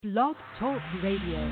Blog Talk Radio.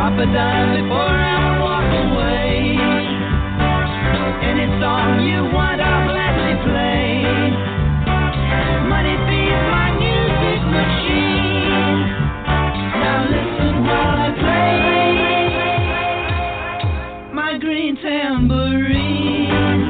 drop a dime before I walk away. Any song you want, I'll gladly play. Money feeds my music machine. Now listen while I play my green tambourine.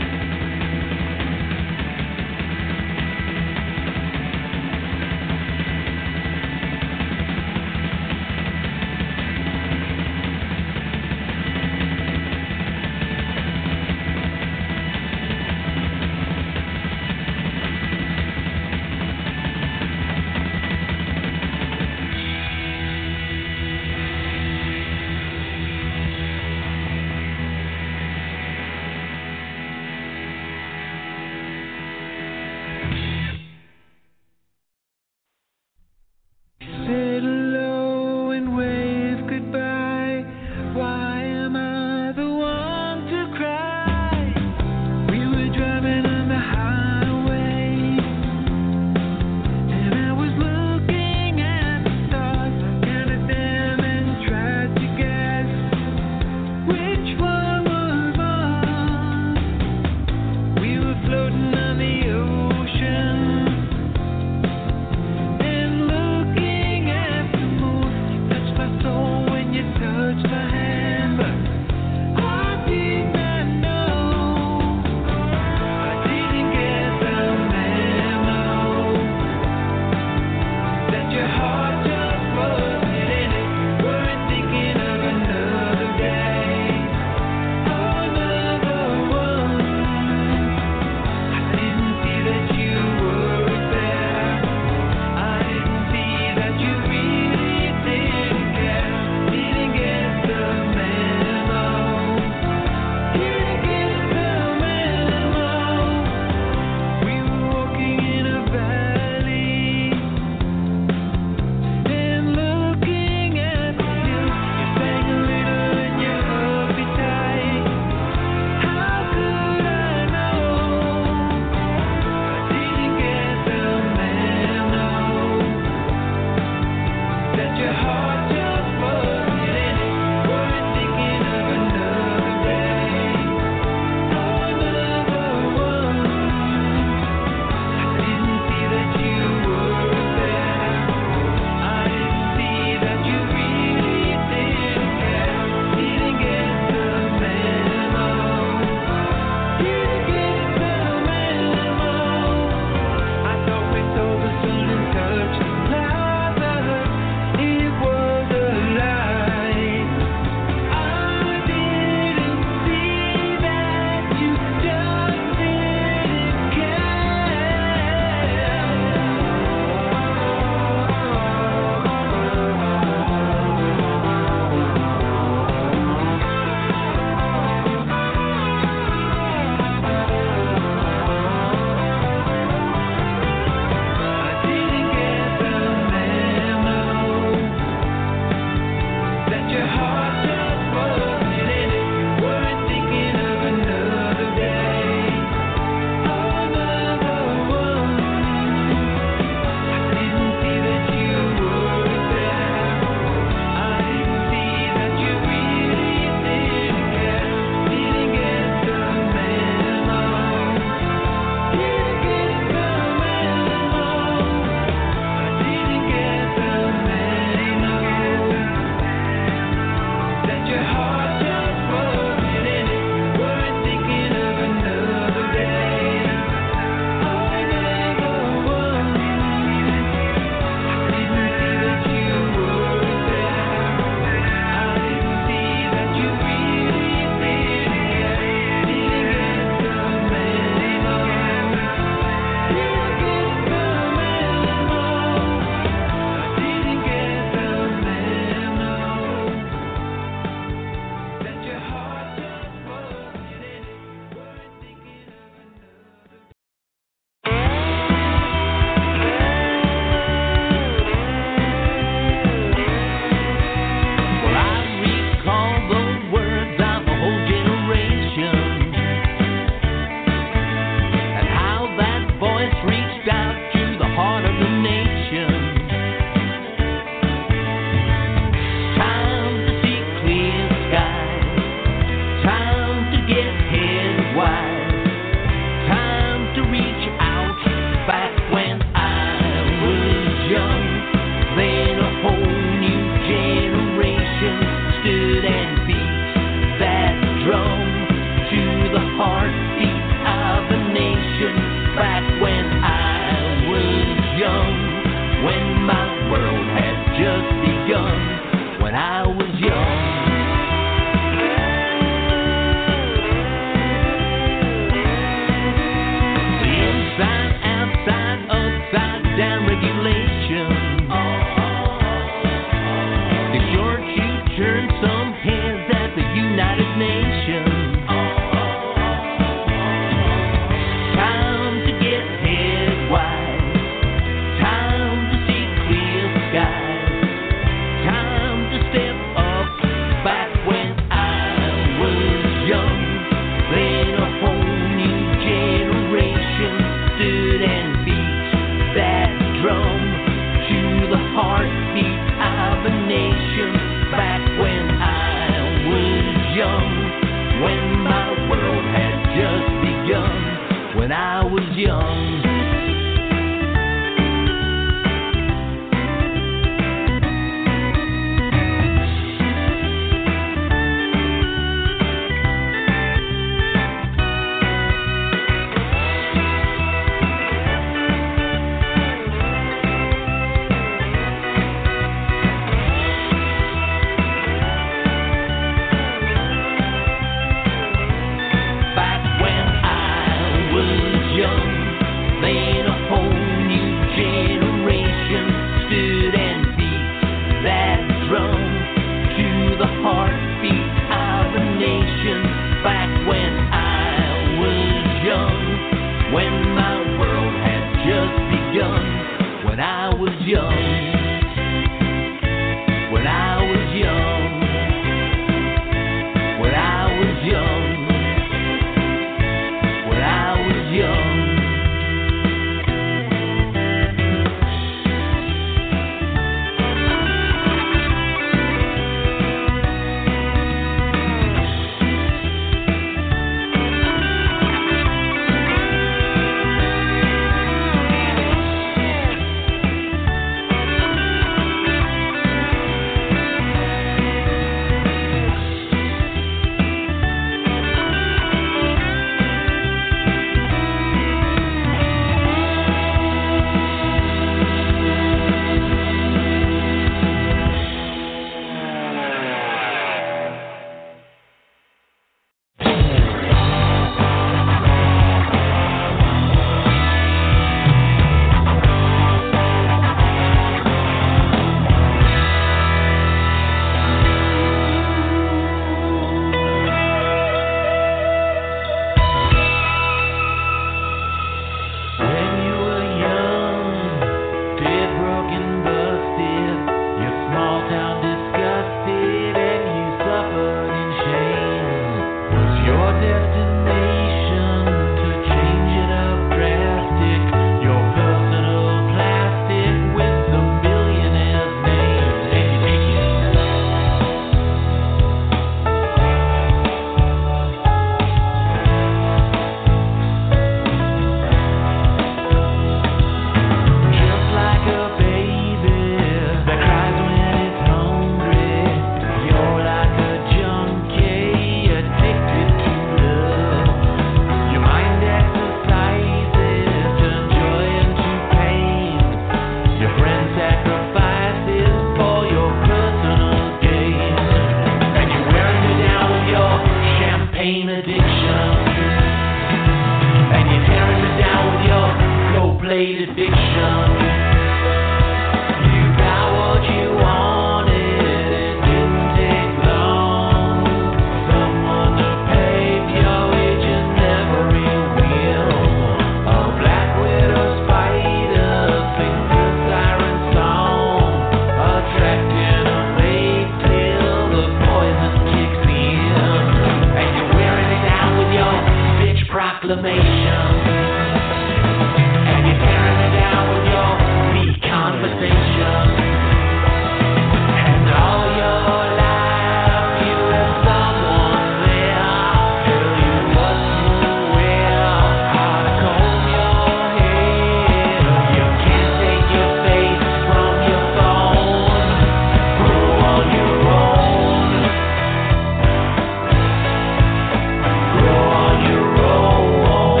Grow on your own.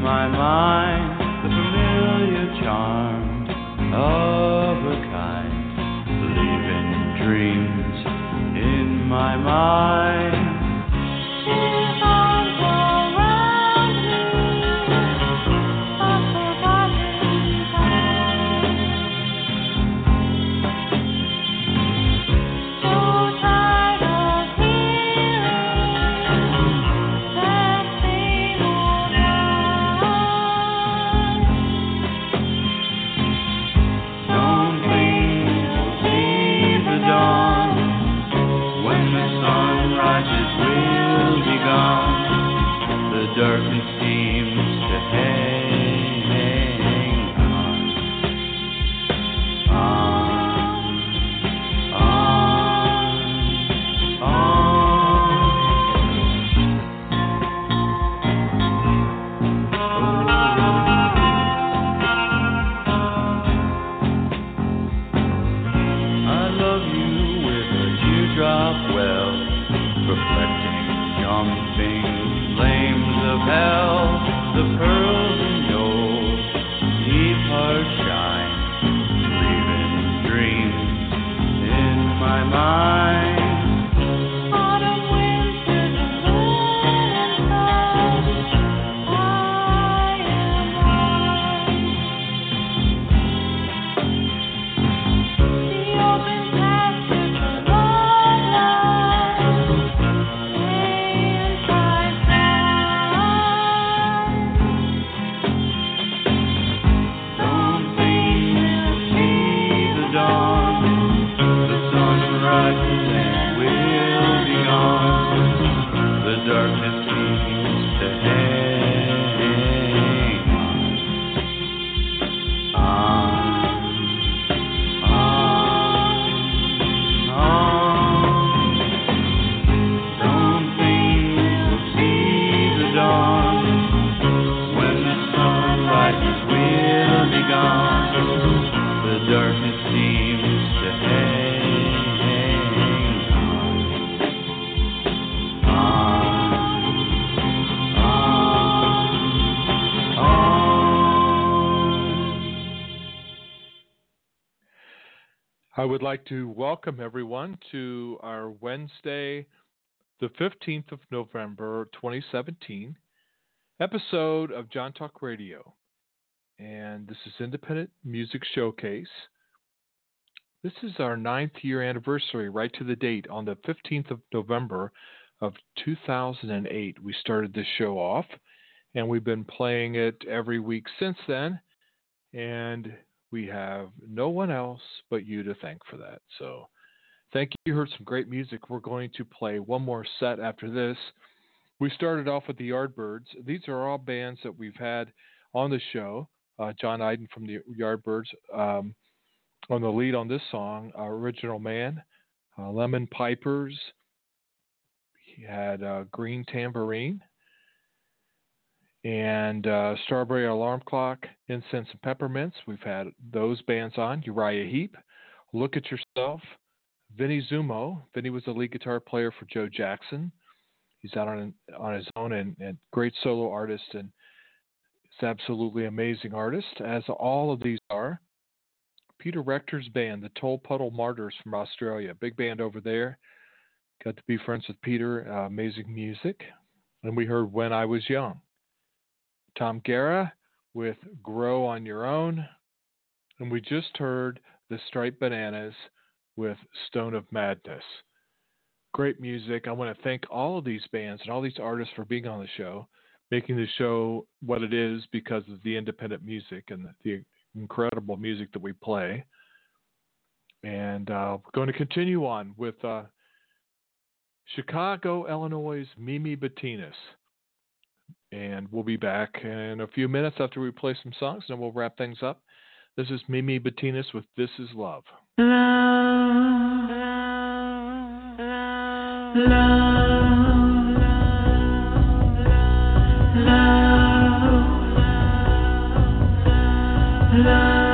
my mind, the familiar charm of a kind, leaving dreams in my mind. Darkness seems to hang I love you with a dewdrop well, reflecting jumping flames of hell, the pearls in your deep heart shine, leaving dreams in my mind. Autumn winds in the moon and sun, I am the open passage of darkness seems to hang Don't think we'll see the dawn. When the sun rises, we'll be gone. The darkness seems to hang I would like to welcome everyone to our Wednesday, the 15th of November, 2017, episode of John Talk Radio. And this is Independent Music Showcase. This is our 9th year anniversary, right to the date, on the 15th of November of 2008. We started this show off, and we've been playing it every week since then. And we have no one else but you to thank for that. So thank you. You heard some great music. We're going to play one more set after this. We started off with the Yardbirds. These are all bands that we've had on the show. John Iden from the Yardbirds on the lead on this song, Original Man, Lemon Pipers. He had Green Tambourine and Strawberry Alarm Clock, Incense and Peppermints. We've had those bands on. Uriah Heep, Look at Yourself, Vinnie Zumo. Vinnie was the lead guitar player for Joe Jackson. He's out on his own and great solo artist, and it's absolutely amazing artist, as all of these are. Peter Rector's band, the Toll Puddle Martyrs from Australia, big band over there. Got to be friends with Peter, amazing music. And we heard When I Was Young. Tom Guerra with Grow on Your Own. And we just heard the Striped Bananas with Stone of Madness. Great music. I want to thank all of these bands and all these artists for being on the show, making the show what it is because of the independent music and the incredible music that we play. And we're going to continue on with Chicago, Illinois' Mimi Bettinas. And we'll be back in a few minutes after we play some songs, and then we'll wrap things up. This is Mimi Bettinas with This Is Love. Love, love, love, love, love.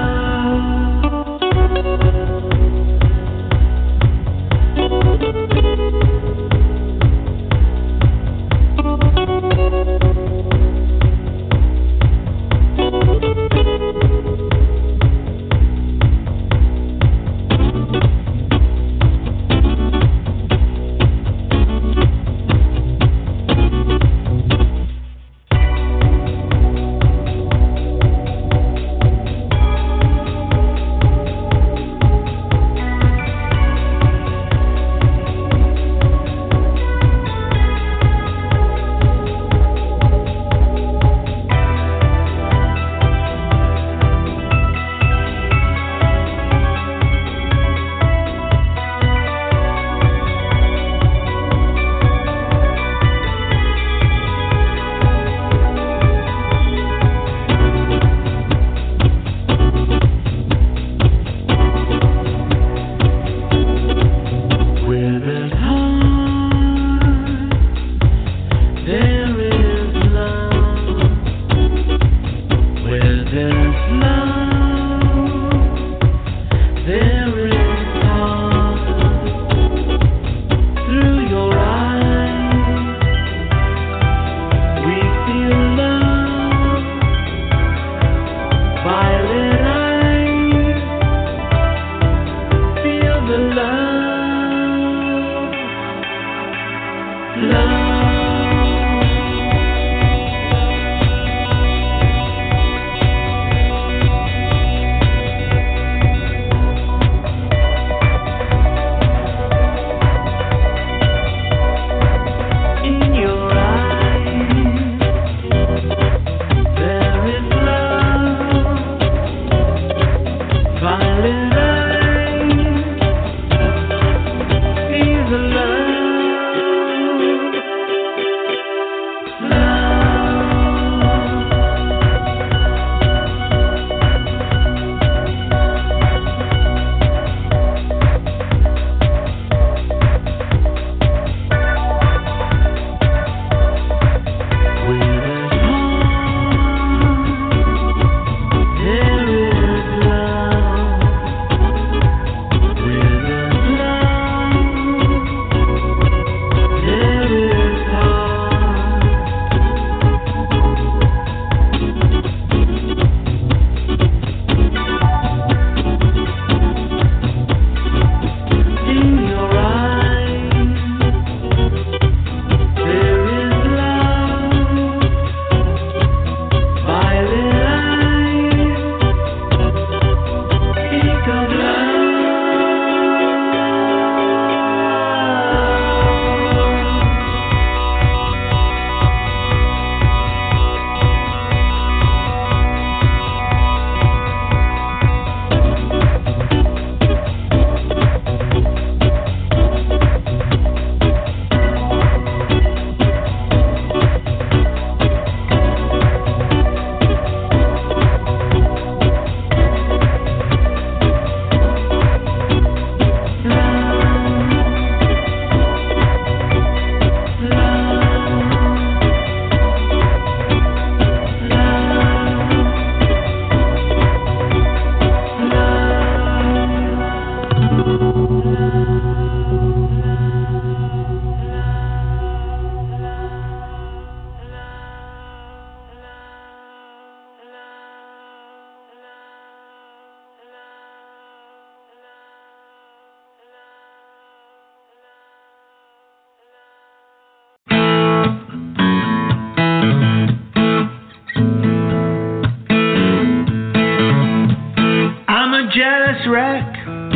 wreck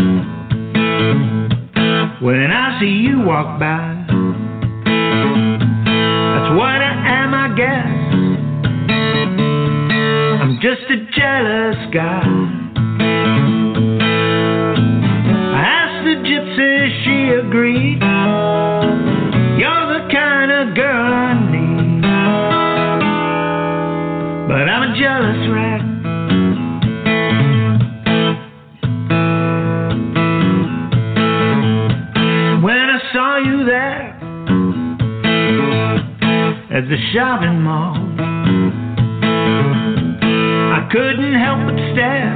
when I see you walk by. That's what I am, I guess. I'm just a jealous guy. I asked the gypsy, she agreed. You're the kind of girl I need. But I'm a jealous wreck. When I saw you there at the shopping mall, I couldn't help but stare.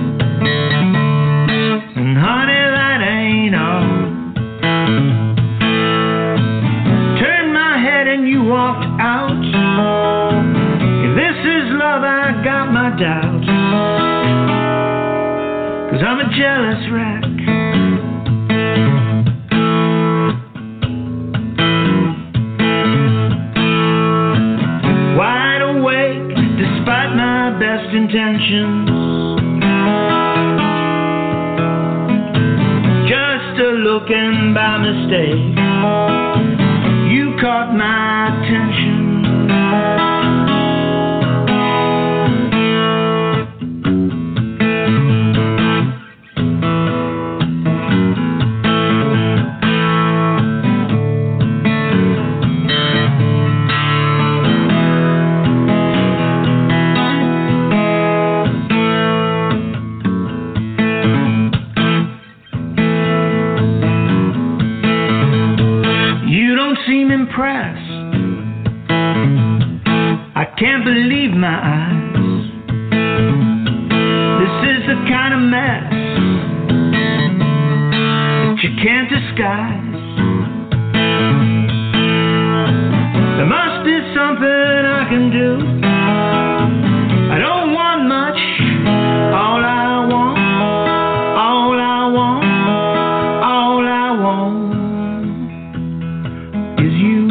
And honey, that ain't all. Turned my head and you walked out. If this is love, I got my doubts. 'Cause I'm a jealous wreck. Wide awake despite my best intentions. Just a looking by mistake. You caught my attention. Seem impressed. I can't believe my eyes. This is the kind of mess that you can't disguise. There must be something I can do. I don't want much. All I want, all I want, all I want is you.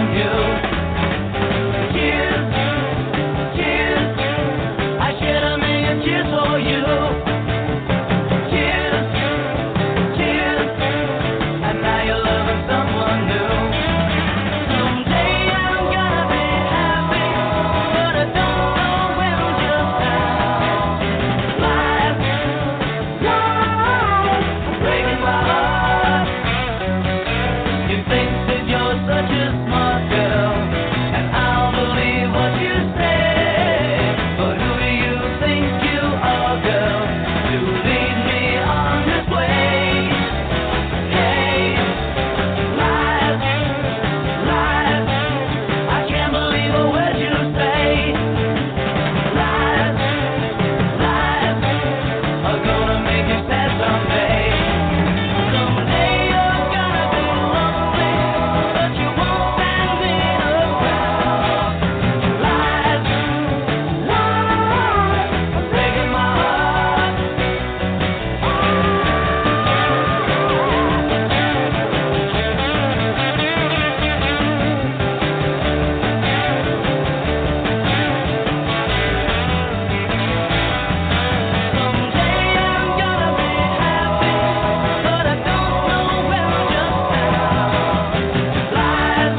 on you. Tears, tears, I shed a million tears for you. Tears, tears, and now you're loving someone new. Someday I'm gonna be happy, but I don't know when, just now. Life, breaking my heart. You think that you're such a smart girl, and I'll believe what you say. But who do you think you are, girl, to lead me on this way? Hey, life, I can't believe a word you say. Life, are gonna make you sad someday. Someday you're gonna be lonely, but you won't find me around. Life, breaking my heart. Someday I'm gonna be happy, but I don't know when, just now. Life,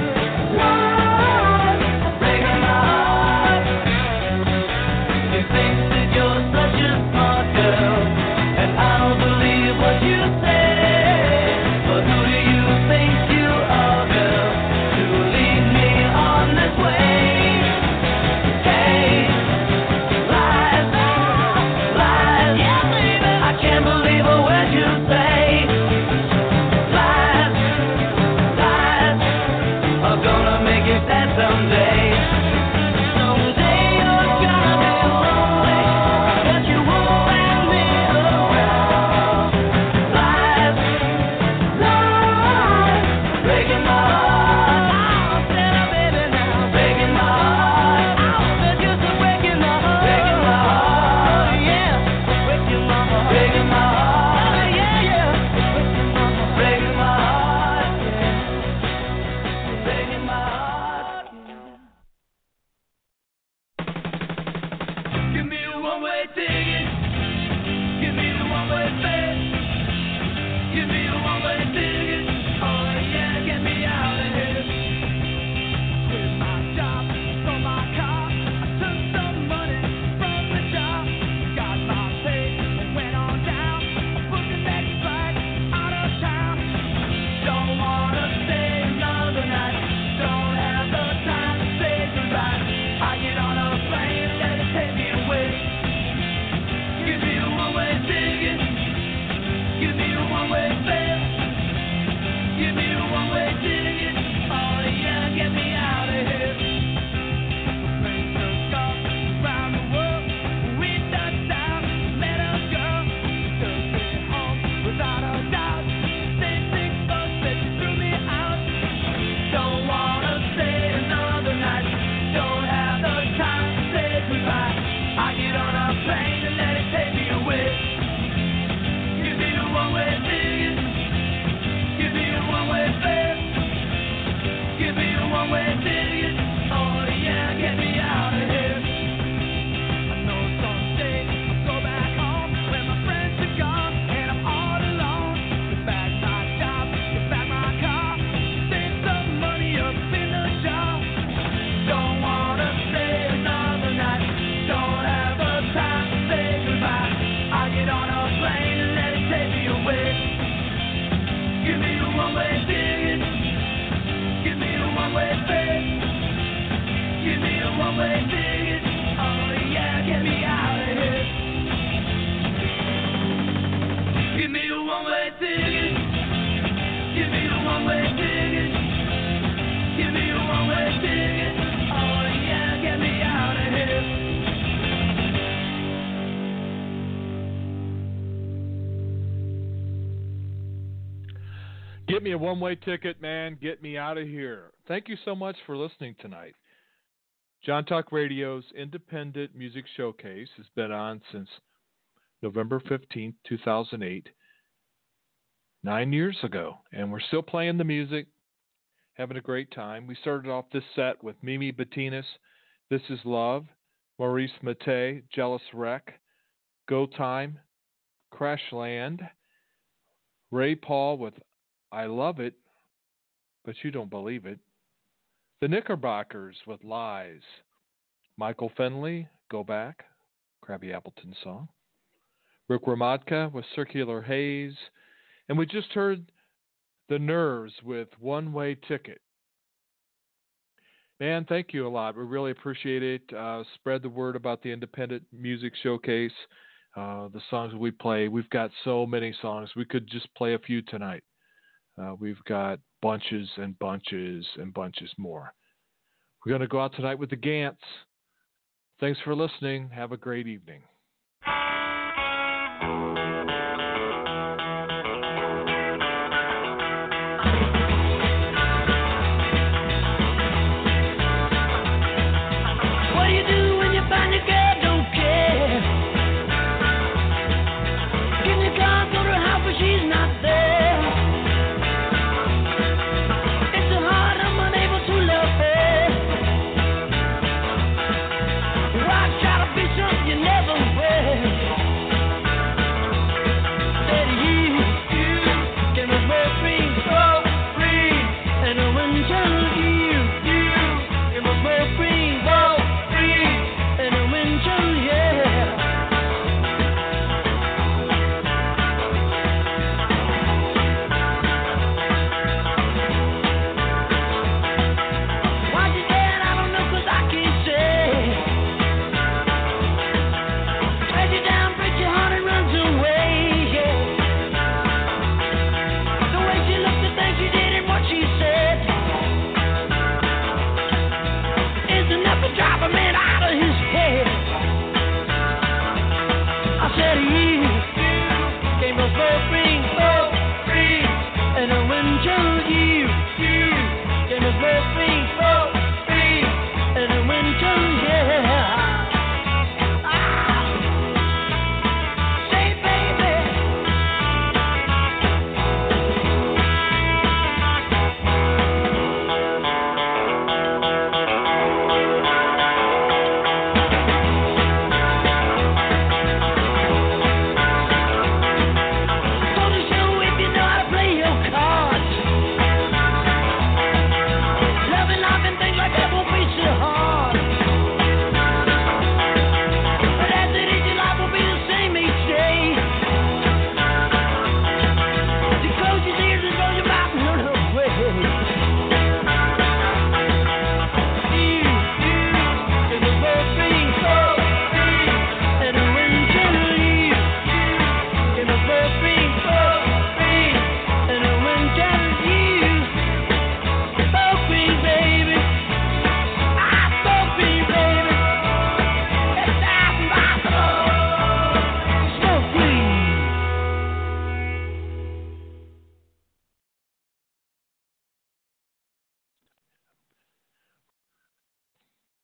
breaking my heart. You think that you're such a smart girl, and I'll believe what you say. But who do you think you are, girl, to lead me on this way? Hey, life, yeah, baby, I can't believe a word you say. Life, are gonna make you sad someday. Someday you're gonna be lonely, but you won't find me around. Life, breaking my heart. Oh, Santa baby now, breaking my heart. Oh, they're just breaking my heart. Breaking my heart, yeah. Breaking my heart. Breaking my heart, yeah. Breaking my heart, yeah. Breaking my heart, yeah. Give me a one-way ticket. Give me a one-way fare. Give me a one-way ticket. Oh yeah, get me out of here. Quit my job, sold my car. I took some money from the job. Got my pay and went on down. Booked the next flight out of town. Don't wanna stay another night. Don't have the time to say goodbye. I get on a plane, let it take me away. Give me a one-way ticket. Give me a one-way fare. Give me a one-way ticket. Oh yeah, get me out of here. Plane took off around the world. We touched down, met a girl. Took me home without a doubt. Same thing, but said she threw me out. Don't wanna stay another night. Don't have the time to say goodbye. I get on a plane and let it take me away. Give me a one-way ticket. Give me a one-way fare. Give me a one-way ticket. Oh yeah, get me out of here. I know someday I'll go back home where my friends are gone and I'm all alone. Get back my job, get back my car, save some money up in the jar. Don't wanna stay another night. Don't have the time to say goodbye. I get on a plane and let it take me away. Give me a one-way ticket. Give me a one-way fare. Give me a one-way ticket. Oh yeah, get me out of here. Give me a one-way ticket. Give me a one-way ticket. Give me a one-way ticket. Oh yeah, get me out of here. Get me a one-way ticket, man. Get me out of here. Thank you so much for listening tonight. John Talk Radio's Independent Music Showcase has been on since November 15th, 2008, 9 years ago. And we're still playing the music, having a great time. We started off this set with Mimi Bettinas, This Is Love, Maurice Mattei, Jealous Wreck, Go Time, Crashland, Ray Paul with I Love It, But You Don't Believe It, The Knickerbockers with Lies, Michael Fenley, Go Back, Krabby Appleton song, Rick Ramadka with Circular Haze, and we just heard The Nerves with One Way Ticket. Man, thank you a lot. We really appreciate it. Spread the word about the Independent Music Showcase, the songs we play. We've got so many songs. We could just play a few tonight. We've got bunches and bunches and bunches more. We're going to go out tonight with the Gants. Thanks for listening. Have a great evening.